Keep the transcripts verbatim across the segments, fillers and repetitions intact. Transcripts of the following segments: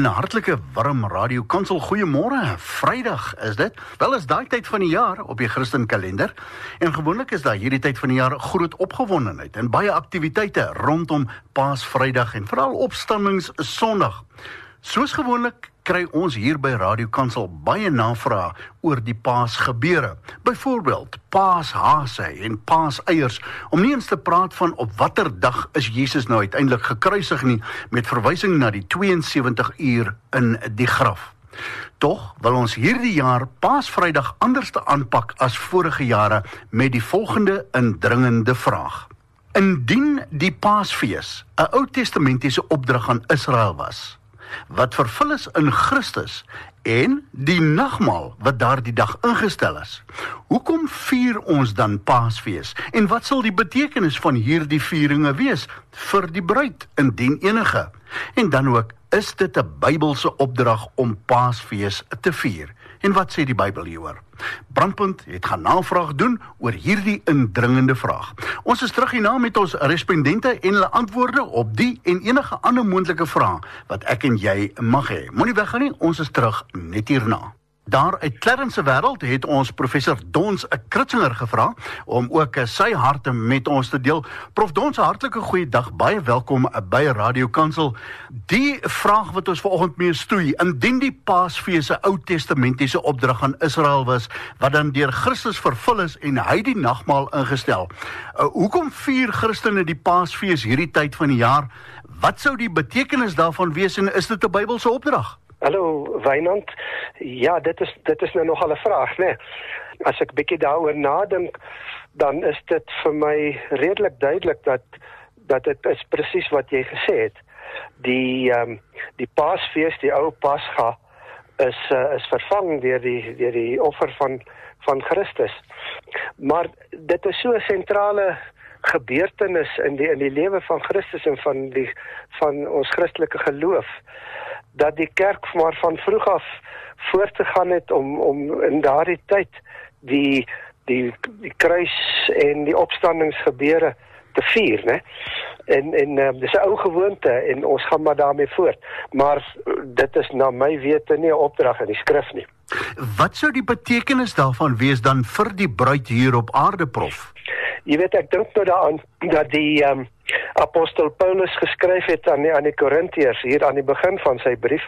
En 'n hartlike warm Radio Kansel goeiemôre. Vrydag is dit. Wel is daai tyd van die jaar op die Christen kalender. En gewoonlik is daar hierdie tyd van die jaar groot opgewondenheid en baie aktiwiteite rondom Paasvrydag en veral Opstandingssondag. Soos gewoonlik kry ons hier by Radio Kansel baie navrae oor die Paasgebeure. Byvoorbeeld Paashase en Paaseiers, om nie eens te praat van op watter dag is Jesus nou uiteindelik gekruisig nie, met verwysing na die twee en sewentig uur in die graf. Tog wil ons hierdie jaar Paasvrydag anders te aanpak as vorige jare met die volgende indringende vraag. Indien die Paasfees 'n Ou Testamentiese opdrag aan Israel was, wat vervul is in Christus, en die nagmaal wat daardie dag ingestel is, hoekom vier ons dan Paasfees? En wat sal die betekenis van hierdie vieringe wees vir die bruid, indien enige? En dan ook, is dit 'n Bybelse opdrag om Paasfees te vier? En wat sê die Bybel hieroor? Brandpunt het gaan navraag doen oor hierdie indringende vraag. Ons is terug hierna met ons respondente en hulle antwoorde op die en enige ander moontlike vrae wat ek en jy mag hê. Moenie weggaan nie, ons is terug net hierna. Daar uit Clarence se wêreld het ons professor Dons Kritzinger gevra om ook sy harte met ons te deel. Prof Dons, 'n hartlike goeie dag, baie welkom by Radio Kansel. Die vraag wat ons vanoggend mee stoei, indien die Paasfees 'n Ou Testamentiese opdrag aan Israel was, wat dan deur Christus vervul is en hy die nagmaal ingestel. Uh, hoekom vier Christene die Paasfees hierdie tyd van die jaar? Wat sou die betekenis daarvan wees en is dit 'n Bybelse opdrag? Hallo Wynand, ja dit is dit is nou nogal 'n vraag, né? As ek bietjie daaroor nadink, dan is dit vir my redelik duidelik dat dat dit is presies wat jy gesê het. Die um, die Paasfees, die ou Pasga, is uh, is vervang deur die deur die offer van van Christus. Maar dit is so 'n sentrale gebeurtenis in die in die lewe van Christus en van die van ons Christelike geloof, dat die kerk maar van vroeg af voort gegaan het om om in daardie tyd die die die kruis en die opstandingsgebeure te vier, né? En en uh, dis 'n ou gewoonte en ons gaan maar daarmee voort. Maar dit is na my wete nie 'n opdrag in die skrif nie. Wat sou die betekenis daarvan wees dan vir die bruid hier op aarde, Prof? Jy weet, ek dink nou daaraan dat die um, apostel Paulus geskryf het aan die, aan die Korintiërs hier aan die begin van sy brief.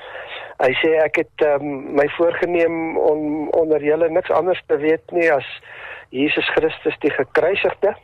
Hy sê, ek het um, my voorgeneem om onder julle niks anders te weet nie as Jesus Christus die gekruisigde.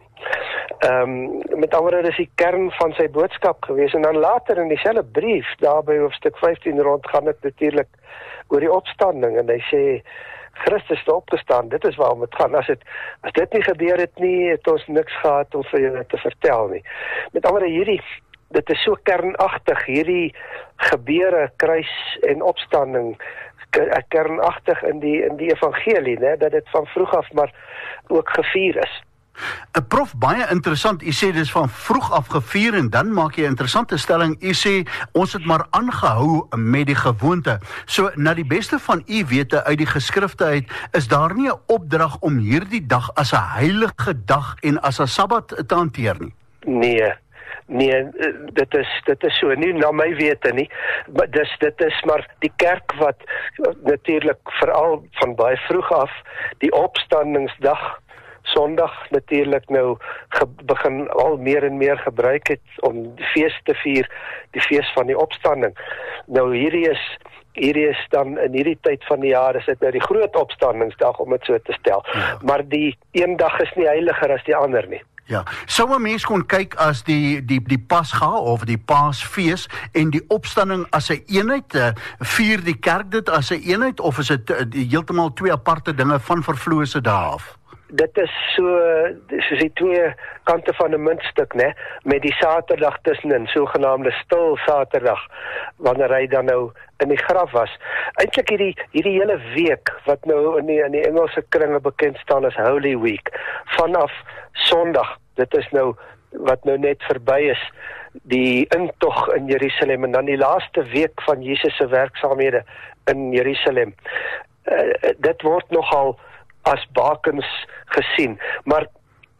Um, met ander woorde is die kern van sy boodskap gewees. En dan later in dieselfde brief, daar by hoofstuk vyftien rond, gaan dit natuurlik oor die opstanding. En hy sê, Christus het opgestaan, dit is waarom het gaan. As, het, as dit nie gebeur het nie, het ons niks gehad om vir julle te vertel nie. Met ander woorde, hierdie, dit is so kernagtig, hierdie gebeure, kruis en opstanding, kernagtig in die, in die evangelie, né, dat dit van vroeg af maar ook gevier is. Uh, Prof, baie interessant, u sê dis van vroeg af gevier en dan maak jy 'n interessante stelling, u sê ons het maar aangehou met die gewoonte. So, na die beste van u wete uit die geskrifte uit, is daar nie 'n opdrag om hierdie dag as 'n heilige dag en as 'n Sabbat te hanteer nie? Nee, nee, dit is dit is so nie na my wete nie. Maar dis dit is maar die kerk wat natuurlik veral van baie vroeg af die opstandingsdag Sondag natuurlik nou ge, begin al meer en meer gebruik het om die fees te vier, die fees van die opstanding. Nou hierdie is hierdie is dan in hierdie tyd van die jaar is dit nou die groot opstandingsdag om dit so te stel. Ja. Maar die een dag is nie heiliger as die ander nie. Ja, sou 'n mens kon kyk as die die die Pasga of die Paasfees en die opstanding as 'n eenheid, uh, vier die kerk dit as 'n eenheid of is dit uh, heeltemal twee aparte dinge van vervloëse dae af? Dit is so, soos die twee kante van 'n muntstuk, né, met die Saterdag tussenin, sogenaamde stil Saterdag, wanneer hy dan nou in die graf was. Eintlik hierdie hierdie hele week wat nou in die in die Engelse kringe bekend staan as Holy Week, vanaf Sondag, dit is nou wat nou net verby is, die intog in Jerusalem en dan die laaste week van Jesus se werksaamhede in Jerusalem. Uh, dit word nogal as bakens gesien, maar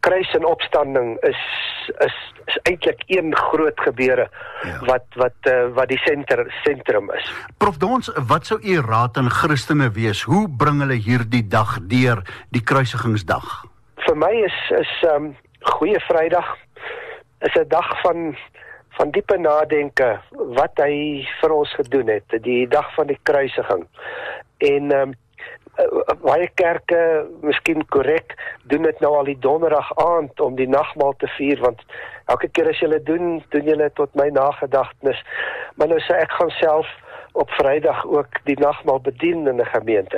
kruis en opstanding is is, is eintlik een groot gebeure ja. wat wat uh, wat die senter, sentrum is. Prof Dons, wat sou u raad aan Christene wees? Hoe bring hulle hierdie dag deur, die kruisigingsdag? Vir my is is um, Goeie Vrydag is 'n dag van van diepe nadenke wat hy vir ons gedoen het, die dag van die kruisiging. En um, baie kerke, miskien korrek, doen dit nou al die donderdag aand om die nagmaal te vier, want elke keer as julle doen, doen julle tot my nagedagtenis. Maar nou sê ek gaan self op Vrydag ook die nagmaal bedien in 'n gemeente.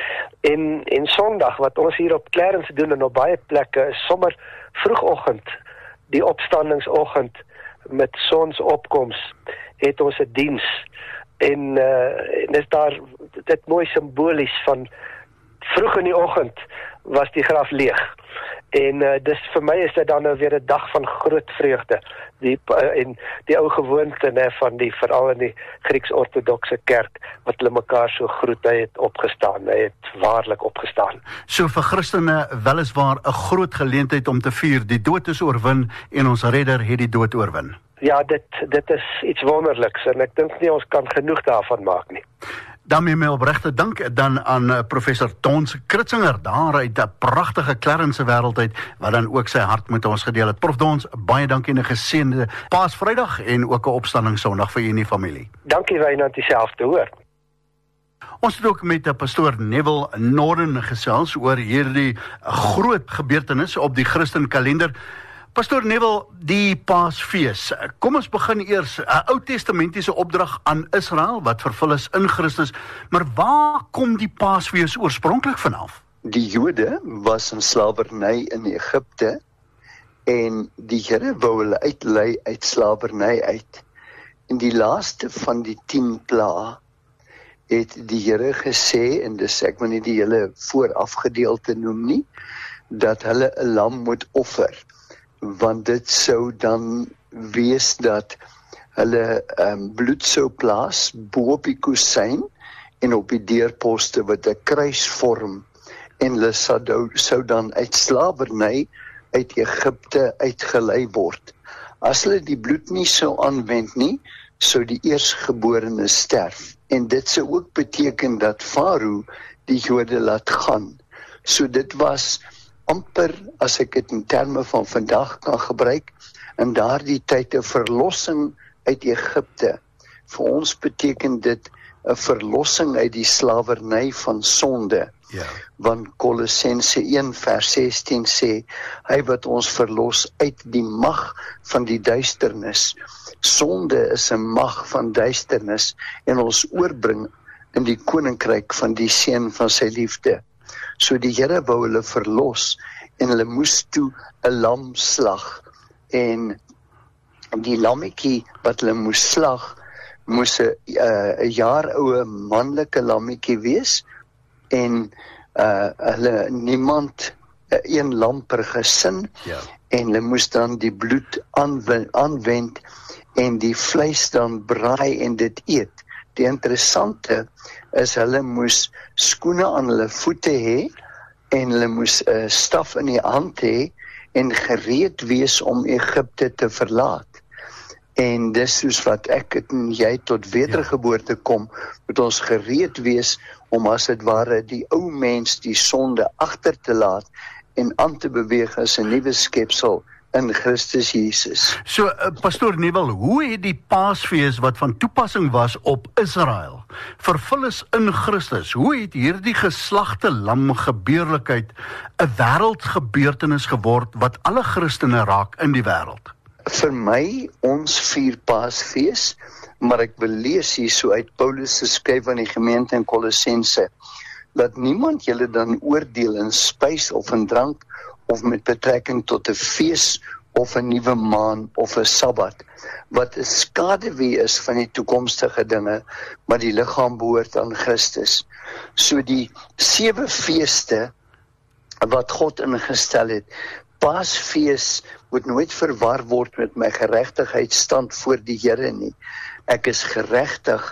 En en Sondag, wat ons hier op Clarence doen en op baie plekke, is sommer vroegoggend, die opstandingsoggend met sonsopkoms, het ons 'n diens. En, uh, en is daar dit mooi simbolies van vroeg in die oggend was die graf leeg. En uh, dis vir my is dit dan nou weer 'n dag van groot vreugde. Die uh, en die ou gewoonte né van die veral in die Grieks-ortodokse kerk wat hulle mekaar so groet, hy het opgestaan, hy het waarlik opgestaan. So vir Christene weliswaar 'n groot geleentheid om te vier, die dood is oorwin en ons redder het die dood oorwin. Ja, dit dit is iets wonderliks en ek dink nie ons kan genoeg daarvan maak nie. Daarmee my opregte dank dan aan uh, professor Tons Kritzinger daar uit 'n pragtige Clarence wêreld uit wat dan ook sy hart met ons gedeel het. Prof Dons, baie dankie en 'n geseënde Paasvrydag en ook 'n opstandingssondag vir u en die familie. Dankie Wynand, dieselfde hoor. Ons het ook met pastoor Neville Norden gesels oor hierdie groot gebeurtenis op die Christenkalender. Pastoor Neville, die Paasfees. Kom ons begin eers 'n Ou Testamentiese opdrag aan Israel wat vervul is in Christus, maar waar kom die Paasfees oorspronklik vanaf? Die Jode was in slawerny in Egipte en die Here wou hulle uitlei uit slawerny uit. In die laaste van die tien pla het die Here gesê, en dis ek wil nie die hele voorafgedeelte noem nie, dat hulle 'n lam moet offer, want dit sou dan wees dat hulle um, bloed sou plaas bo op die kusyn en op die deurposte wat 'n kruis vorm, en hulle sou, sou dan uit slawerny uit Egipte uitgelei word. As hulle die bloed nie sou aanwend nie, sou die eersgeborene sterf, en dit sou ook beteken dat Farao die Jode laat gaan. So dit was amper, as ek dit in terme van vandag kan gebruik, in daardie tyd 'n verlossing uit Egipte. Vir ons beteken dit 'n verlossing uit die slawerny van sonde. Ja. Want Kolossense een vers sestien sê, hy wat ons verlos uit die mag van die duisternis. Sonde is 'n mag van duisternis en ons oorbring in die koninkryk van die seun van sy liefde. So die Here wou hulle verlos en hulle moes toe 'n lam slag, en die lammetjie wat hulle moes slag moes 'n uh, jaar oue manlike lammetjie wees, en uh, hulle niemand uh, een lam per gesin, ja. En hulle moes dan die bloed aanwend, aanwend en die vleis dan braai en dit eet. Die interessante is hulle moes skoene aan hulle voete hê en hulle moes 'n uh, staf in die hand hê en gereed wees om Egipte te verlaat. En dis soos wat ek en jy tot wedergeboorte kom, moet ons gereed wees om as dit ware die ou mens, die sonde agter te laat en aan te beweeg as 'n nuwe skepsel in Christus Jesus. So, uh, Pastoor Neville, hoe het die Paasfees wat van toepassing was op Israel, vervul is in Christus, hoe het hierdie geslagte lam gebeurlikheid 'n wêreldgebeurtenis geword wat alle Christene raak in die wêreld? Vir my, ons vier Paasfees, maar ek wil lees hier so uit Paulus se skryf aan die gemeente in Kolossense, dat niemand julle dan oordeel in spys of in drank, of met betrekking tot 'n fees, of 'n nuwe maan, of 'n Sabbat, wat 'n skaduwee is van die toekomstige dinge, maar die liggaam behoort aan Christus. So die sewe feeste wat God ingestel het, Paasfees moet nooit verwar word met my geregtigheidsstand voor die Here nie. Ek is geregtig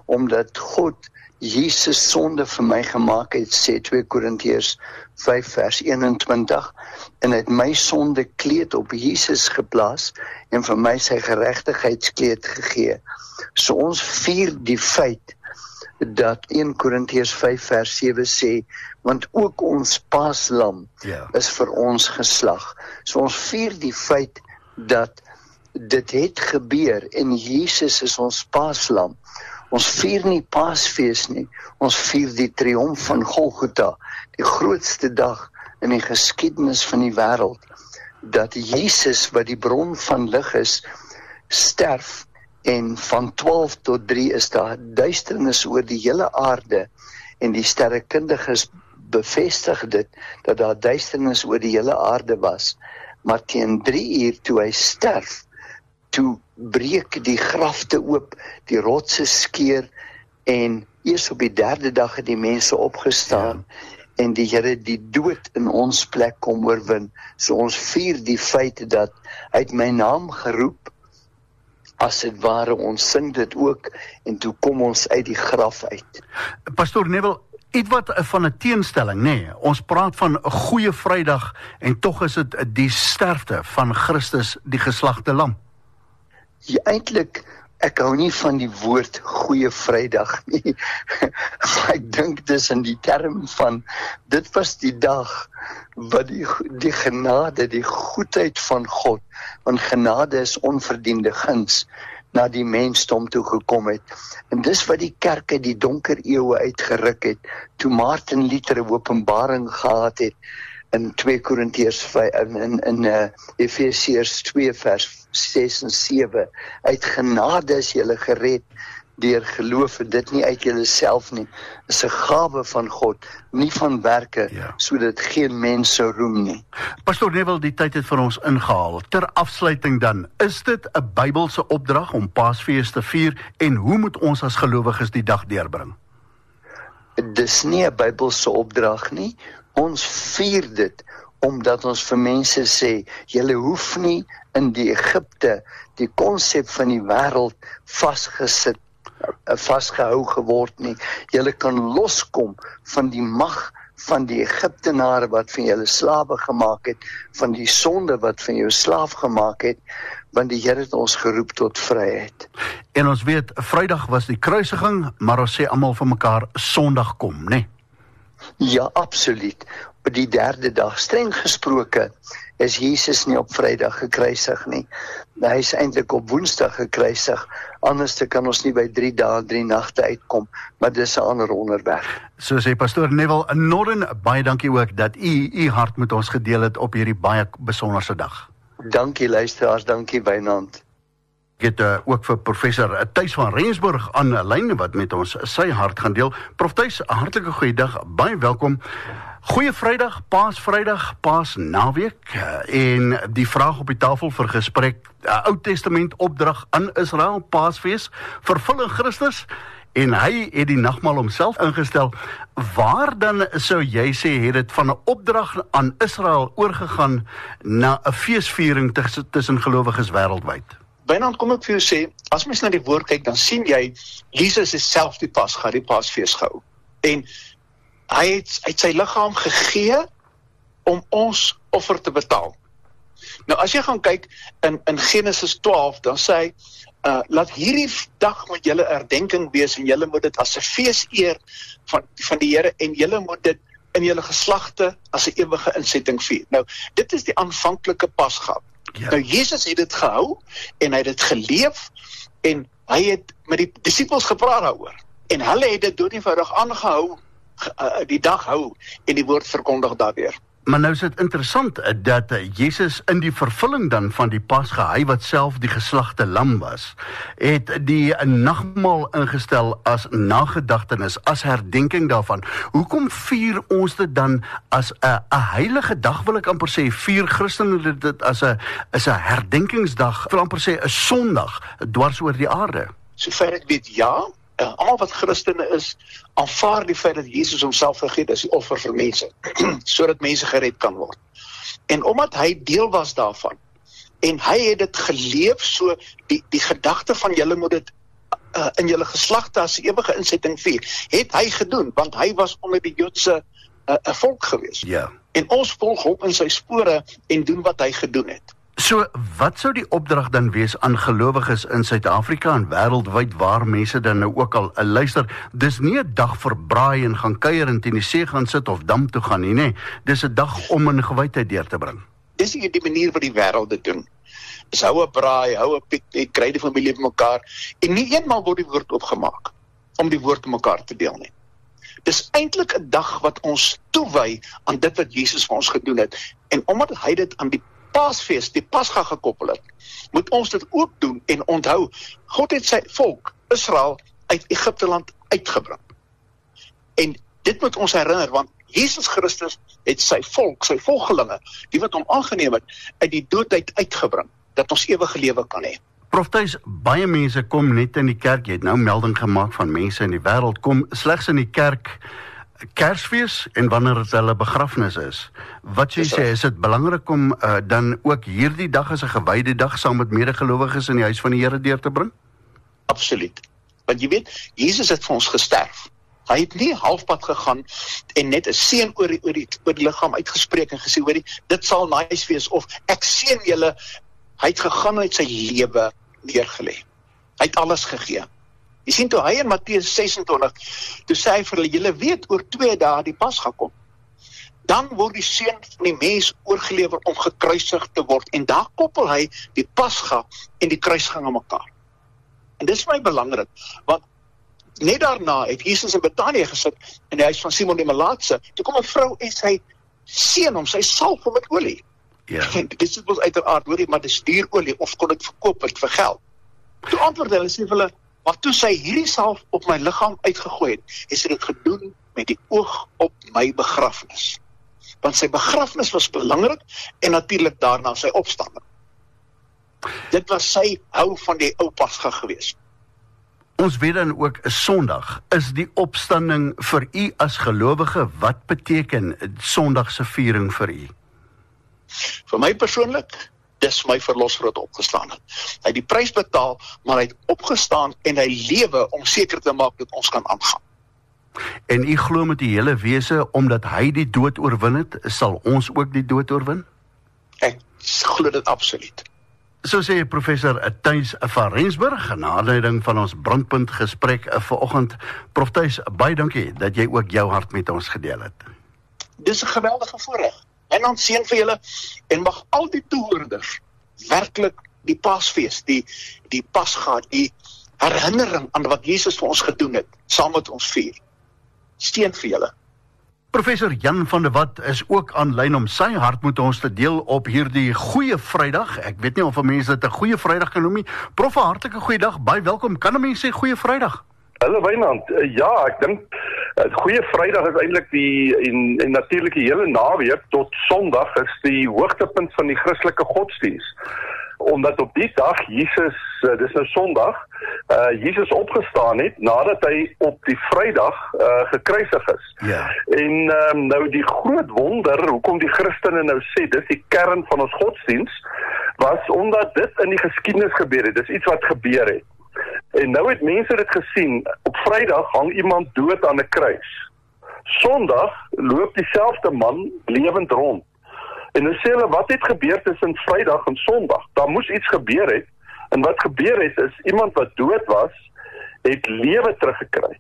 omdat God Jesus sonde vir my gemaak het, sê twee Korintiërs vyf vers eenentwintig, en het my sonde kleed op Jesus geplaas, en vir my sy geregtigheidskleed gegee. So ons vier die feit, dat een Korintiërs vyf vers sewe sê, want ook ons paaslam Ja. is vir ons geslag. So ons vier die feit, dat dit het gebeur, en Jesus is ons paaslam. Ons vier nie Paasfees nie, ons vier die triomf van Golgotha, die grootste dag in die geskiedenis van die wêreld, dat Jesus, wat die bron van lig is, sterf, en van twaalf tot drie is daar duisternis oor die hele aarde, en die sterrekundiges bevestig dit, dat daar duisternis oor die hele aarde was, maar teen drie uur toe hy sterf, toe breek die grafte oop, die rotse skeur, en eers op die derde dag het die mense opgestaan, ja. en die Here die dood in ons plek kom oorwin. So ons vier die feit dat hy het my naam geroep, as het ware, ons sing dit ook, en toe kom ons uit die graf uit. Pastoor Neville, ietwat van 'n teenstelling, nee, ons praat van 'n goeie Vrydag, en tog is dit die sterfte van Christus, die geslagte lam. Ja, eintlik, ek hou nie van die woord goeie Vrydag nie, maar ek dink dis in die term van, dit was die dag, wat die, die genade, die goedheid van God, want genade is onverdiende guns, na die mensdom toe gekom het. En dis wat die kerk uit die donker eeue uitgeruk het, toe Martin Luther 'n openbaring gehad het, in twee Korintiërs vyf, in, in, in uh, Efesiërs twee vers ses en sewe, uit genade is julle gered, deur geloof, en dit nie uit julle self nie, is 'n gawe van God, nie van werke, ja. sodat geen mens sou roem nie. Pastoor Neville, die tyd het vir ons ingehaal. Ter afsluiting dan, is dit 'n Bybelse opdrag om Paasfees te vier, en hoe moet ons as gelowiges die dag deurbring? Dis nie 'n Bybelse opdrag nie, ons vier dit, omdat ons vir mense sê, julle hoef nie in die Egipte, die konsep van die wêreld vasgesit, vasgehou geword nie. Julle kan loskom van die mag van die Egiptenare wat van julle slawe gemaak het, van die sonde wat van jou slaaf gemaak het, want die Here het ons geroep tot vryheid. En ons weet, Vrydag was die kruisiging, maar ons sê almal vir mekaar, Sondag kom, né? Ja, absoluut. Op die derde dag, streng gesproke, is Jesus nie op Vrydag gekruisig nie. Hy is eintlik op Woensdag gekruisig, anders kan ons nie by drie dae, drie nagte uitkom, maar dis 'n ander onderwerp. So sê Pastoor Neville, Norden, baie dankie ook dat u u hart met ons gedeel het op hierdie baie besonderse dag. Dankie luisteraars, dankie Wynand. Ek het uh, ook vir professor Thys van Rensburg aan lyn wat met ons sy hart gaan deel. Prof Thys, 'n hartlike goeiedag, baie welkom. Goeie Vrydag, Paasvrydag, Paasnaweek, uh, en die vraag op die tafel vir gesprek, uh, Ou Testament opdrag aan Israel, Paasfees, vervul in Christus, en hy het die nagmaal homself ingestel. Waar dan sou jy sê, het dit van 'n opdrag aan Israel oorgegaan na 'n feesviering tussen gelowiges wêreldwyd? Wynand, kom ek vir jou sê, as mens na die woord kyk, dan sien jy, Jesus is self die Pasga, die Paasfees gehou. En hy het, hy het sy liggaam gegee om ons offer te betaal. Nou, as jy gaan kyk in, in Genesis twaalf, dan sê hy, uh, laat hierdie dag moet julle herdenking wees, en julle moet dit as 'n fees eer van, van die Here, en julle moet dit in julle geslagte as 'n ewige insetting vier. Nou, dit is die aanvanklike Pasga. Ja. Nou, Jesus het dit gehou, en hy het dit geleef, en hy het met die disippels gepraat daaroor, en hulle het dit doodeenvoudig aangehou, uh, die dag hou, en die woord verkondig daardeur. Maar nou is dit interessant dat Jesus in die vervulling dan van die Pasga, hy wat self die geslagte lam was, het die nagmaal ingestel as nagedagtenis, as herdenking daarvan. Hoekom vier ons dit dan as 'n 'n heilige dag, wil ek amper sê, vier Christene dit as 'n is 'n herdenkingsdag, wil amper sê 'n Sondag dwars oor die aarde? Sover ek weet, ja. Uh, almal wat Christene is, aanvaar die feit dat Jesus homself gegee het as die offer vir mense, sodat mense gered kan word. En omdat hy deel was daarvan, en hy het dit geleef, so die, die gedagte van julle moet dit uh, in julle geslagte as ewige insetting vier. Het hy gedoen, want hy was onder die Joodse uh, uh, volk gewees. Ja. En ons volg hom in sy spore en doen wat hy gedoen het. So, wat sou die opdrag dan wees aan gelowiges in Suid-Afrika en wêreldwyd waar mense dan nou ook al uh, luister? Dis nie 'n dag vir braai en gaan kuier en teen die see gaan sit of dam toe gaan nie, nee. Dis 'n dag om in gewydheid deur te bring. Dis die, die manier wat die wêreld dit doen. Dis hou 'n braai, hou 'n piknik, kry die familie bymekaar en nie eenmaal word die woord opgemaak om die woord met mekaar te deel nie. Dis eintlik 'n dag wat ons toewy aan dit wat Jesus vir ons gedoen het. En omdat hy dit aan die Paasfees, die Pasga gekoppel het, moet ons dit ook doen en onthou, God het sy volk, Israel, uit Egipte land uitgebring. En dit moet ons herinner, want Jesus Christus het sy volk, sy volgelinge, die wat hom aangeneem het, uit die doodheid uitgebring, dat ons ewige lewe kan hê. Prof Thuis, baie mense kom net in die kerk, jy het nou melding gemaak van mense in die wêreld, kom slegs in die kerk Kersfees en wanneer dit hulle begrafnis is. Wat jy sê, is dit belangrik om uh, dan ook hierdie dag as 'n gewyde dag saam met medegelowiges in die huis van die Here deur te bring? Absoluut. Want jy weet, Jesus het vir ons gesterf. Hy het nie halfpad gegaan en net 'n seën oor die, oor die, oor die liggaam uitgespreek en gesê, hoorie, dit sal nice wees, of ek seën julle. Hy het gegaan en het sy lewe neergelê. Hy het alles gegee. Jy sien, toe hy in Matteus ses en twintig, toe sê hy vir hulle, julle weet oor twee dae die Pasga kom. Dan word die seun van die mens oorgelewer om gekruisig te word. En daar koppel hy die Pasga en die kruisiging aan mekaar. En dit is vir my belangrik, want net daarna het Jesus in Betanië gesit in die huis van Simon die Melaatse. Toe kom 'n vrou en sy seën hom, sy salf hom met olie. Ja. En dit is ons uiteraard, hoorie, maar dis duur olie, of kon dit verkoop het vir geld. Toe antwoord hulle, sê vir hulle, maar toe sy hierdie salf op my liggaam uitgegooi het, het sy dit gedoen met die oog op my begrafnis. Want sy begrafnis was belangrik en natuurlik daarna sy opstanding. Dit was sy hou van die ou Pasga gewees. Ons weet dan ook, Sondag is die opstanding vir u as gelowige. Wat beteken Sondag se viering vir u? Vir my persoonlik, dis my verlosser wat opgestaan het. Hy het die prys betaal, maar hy het opgestaan en hy lewe om seker te maak dat ons kan aangaan. En u glo met die hele wese, omdat hy die dood oorwin het, sal ons ook die dood oorwin? Ek glo dit absoluut. So sê professor Thuis van Rensburg, na aanleiding van ons brandpunt gesprek vanoggend. Prof Thuis, baie dankie dat jy ook jou hart met ons gedeel het. Dis 'n geweldige voorreg. En dan seën vir julle, en mag al die toehoorders werklik die Paasfees, die, die Pasga, die herinnering aan wat Jesus vir ons gedoen het, saam met ons vier. Steun vir julle. Professor Jan van der Walt is ook aanlyn om sy hart met ons te deel op hierdie goeie Vrydag. Ek weet nie of mense dit 'n goeie Vrydag kan noem nie. Prof, 'n hartlike goeie dag, baie welkom. Kan 'n mens sê goeie Vrydag? Hallo Wynand, ja, ek dink goeie Vrydag is eintlik die en, en natuurlik die hele naweek tot Sondag is die hoogtepunt van die Christelike godsdiens. Omdat op die dag Jesus, dis nou Sondag, uh, Jesus opgestaan het nadat hy op die Vrydag uh, gekruisig is. Ja. En um, nou die groot wonder, hoekom die Christene nou sê, dis die kern van ons godsdiens, was omdat dit in die geskiedenis gebeur het, dis iets wat gebeur het. En nou het mense dit gesien, op Vrydag hang iemand dood aan 'n kruis. Sondag loop dieselfde man lewend rond. En nou sê hulle, wat het gebeur tussen Vrydag en Sondag? Daar moes iets gebeur het, en wat gebeur het is, iemand wat dood was, het lewe teruggekry.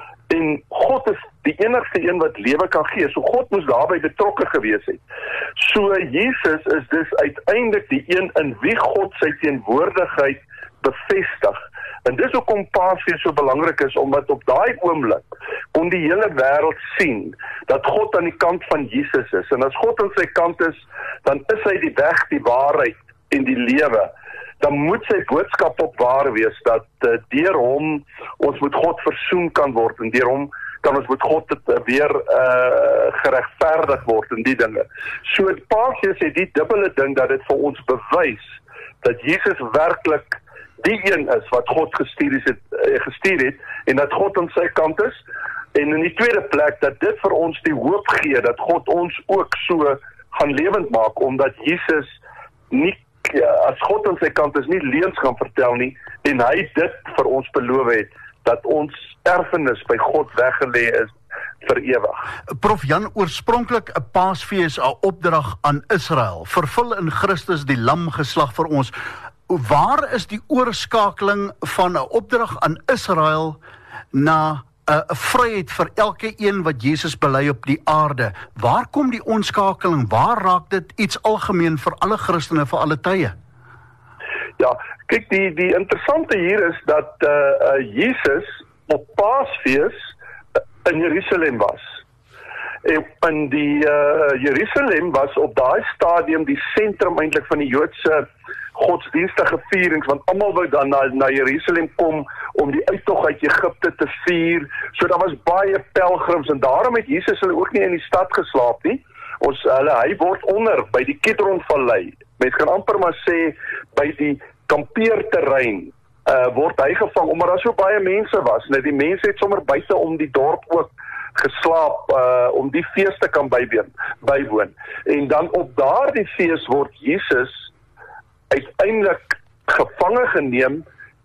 En God is die enigste een wat lewe kan gee, so God moes daarbey betrokke gewees het. So Jesus is dus uiteindelik die een in wie God sy teenwoordigheid bevestig. En dis hoekom Paasfees so belangrik is, omdat op daai oomblik kon die hele wêreld sien dat God aan die kant van Jesus is. En as God aan sy kant is, dan is hy die weg, die waarheid en die lewe. Dan moet sy boodskap op waar wees, dat uh, deur hom ons met God versoen kan word, en deur hom kan ons met God het, uh, weer uh, geregverdig word in die dinge. So Paasfees het die dubbele ding dat dit vir ons bewys dat Jesus werklik die een is wat God gestuur het, uh, gestuur het, en dat God aan sy kant is, en in die tweede plek dat dit vir ons die hoop gee dat God ons ook so gaan lewend maak, omdat Jesus nie ja, as God aan sy kant is, nie leuns gaan vertel nie, en hy dit vir ons beloof het, dat ons erfenis by God weggelê is vir ewig. Prof Jan, oorspronklik 'n Paasfees, 'n opdrag aan Israel, vervul in Christus die lam geslag vir ons. Waar is die oorskakeling van 'n opdrag aan Israel na 'n vryheid vir elke een wat Jesus bely op die aarde? Waar kom die omskakeling? Waar raak dit iets algemeen vir alle Christene vir alle tye? Ja, kyk, die die interessante hier is dat uh, uh, Jesus op Paasfees in Jerusalem was. En in die uh, Jerusalem was op daai stadium die sentrum eintlik van die Joodse godsdienstige vierings, want almal wou dan na, na Jerusalem kom om die uittog uit Egipte te vier. So daar was baie pelgrims, en daarom het Jesus hulle ook nie in die stad geslaap nie. Ons hulle hy word onder by die Kidron-vallei. Mens kan amper maar sê by die kampeerterrein uh, word hy gevang, omdat daar so baie mense was. Nou die mense het sommer buite om die dorp ook geslaap uh, om die fees te kan bywoon, bywoon. En dan op daardie fees word Jesus uiteindelik gevange geneem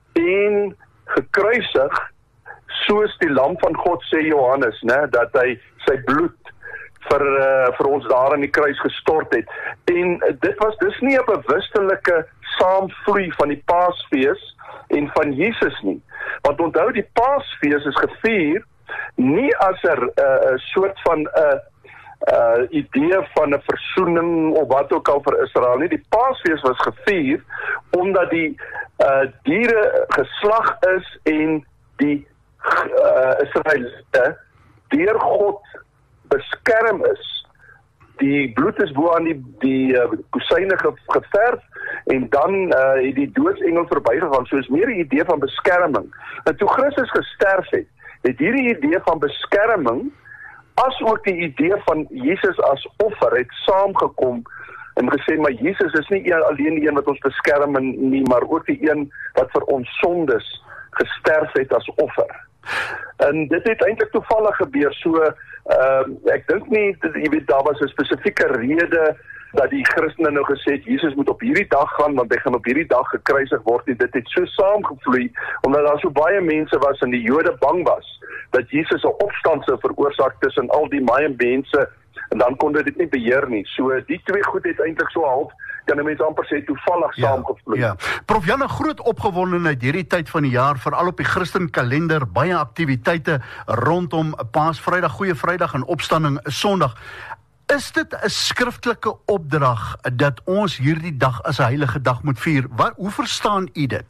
en gekruisig, soos die lam van God sê Johannes, né, dat hy sy bloed vir uh, vir ons daar in die kruis gestort het. En uh, dit was dus nie 'n bewustelike saamvloei van die Paasfees en van Jesus nie. Want onthou, die Paasfees is gevier nie as 'n uh, soort van 'n uh, uh, idee van 'n versoening of wat ook al vir Israel nie. Die Paasfees was gevier omdat die uh, diere geslag is en die uh, Israeliete deur God beskerm is. Die bloed is bo aan die die uh, kusyne ge, geverf en dan uh, het die doodsengel verbygegaan. So is meer 'n idee van beskerming. En toe Christus gesterf het, het hierdie idee van beskerming as ook die idee van Jesus as offer het saamgekom en gesê, maar Jesus is nie alleen die een wat ons beskerm nie, maar ook die een wat vir ons sondes gesterf het as offer. En dit het eintlik toevallig gebeur, so uh, ek dink nie, jy weet, daar was 'n spesifieke rede dat die Christene nou gesê het, Jesus moet op hierdie dag gaan, want hy gaan op hierdie dag gekruisig word nie. Dit het so saamgevloei, omdat daar so baie mense was en die Jode bang was, dat Jesus 'n opstand sou veroorsaak tussen al die baie mense, en dan kon dit nie beheer nie. So die twee goed het eintlik so half, kan 'n mens amper sê, toevallig ja, saamgevloei. Ja. Prof Jan, 'n groot opgewondenheid hierdie tyd van die jaar, veral op die Christenkalender, baie aktiwiteite rondom Paasvrydag, Goeie Vrydag en Opstanding Sondag. Is dit 'n skriftelike opdrag dat ons hierdie dag as 'n heilige dag moet vier? Wat, hoe verstaan u dit?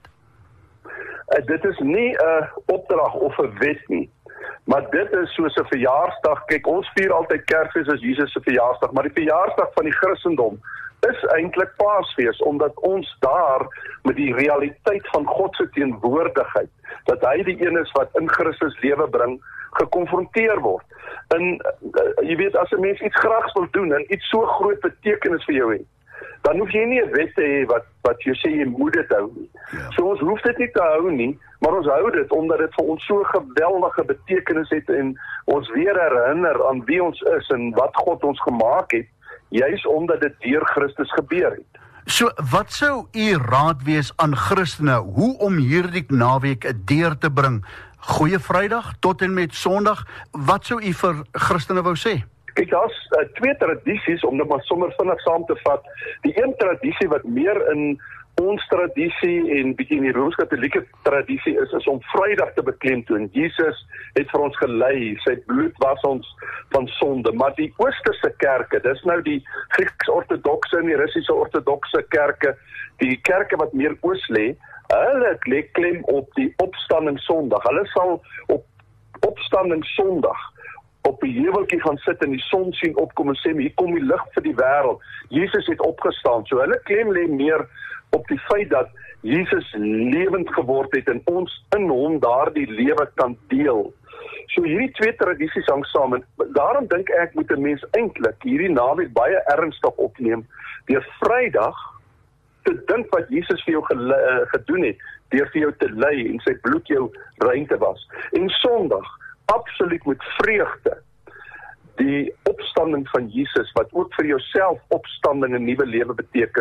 Uh, dit is nie 'n opdrag of 'n wet nie, maar dit is soos 'n verjaarsdag. Kyk, ons vier altyd Kersfees as Jesus se verjaarsdag, maar die verjaarsdag van die Christendom is eintlik Paasfees, omdat ons daar met die realiteit van God se teenwoordigheid, dat hy die een is wat in Christus lewe bring, gekonfronteer word. En uh, jy weet, as 'n mens iets grags wil doen en iets so groot betekenis vir jou het, dan hoef jy nie 'n wet te hê wat wat jy sê jy moet dit hou nie. Ja. So ons hoef dit nie te hou nie, maar ons hou dit omdat dit vir ons so geweldige betekenis het en ons weer herinner aan wie ons is en wat God ons gemaak het, juis omdat dit deur Christus gebeur het. So, wat sou u raad wees aan Christene, hoe om hierdie naweek deur te bring? Goeie Vrydag tot en met Sondag, wat sou u vir Christene wou sê? Kyk, daar's uh, twee tradisies, om dit maar sommer vinnig saam te vat. Die een tradisie wat meer in ons tradisie en bietjie in die Rooms-Katolieke tradisie is, is om Vrydag te beklemtoon. Jesus het vir ons gelei, sy bloed was ons van sonde. Maar die Oosterse kerke, dis nou die Grieks-ortodokse en die Russiese ortodokse kerke, die kerke wat meer oos lê, hulle lê klem op die opstanding Sondag. Hulle sal op opstanding Sondag op die heuweltjie gaan sit en die son sien opkom en sê, hier kom die lig vir die wêreld. Jesus het opgestaan. So hulle klem lê meer op die feit dat Jesus lewend geword het en ons in hom daardie lewe kan deel. So hierdie twee tradisies hang saam en daarom dink ek moet 'n mens eintlik hierdie naweek baie ernstig opneem deur Vrydag te dink wat Jesus vir jou gele, gedoen het, deur vir jou te ly en sy bloed jou rein te was. En Sondag absoluut met vreugde die opstanding van Jesus, wat ook vir jouself opstanding en nuwe lewe beteken,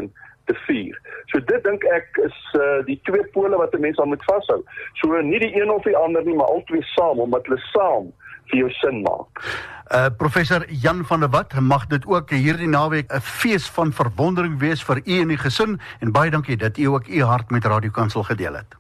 te vier. So dit dink ek is uh, die twee pole wat 'n mens aan moet vashou. So nie die een of die ander nie, maar al twee saam, omdat hulle saam vir jou sin maak. Uh, Professor Jan van der Walt, mag dit ook hierdie naweek 'n fees van verwondering wees vir u en die gesin, en baie dankie dat u ook u hart met Radio Kansel gedeel het.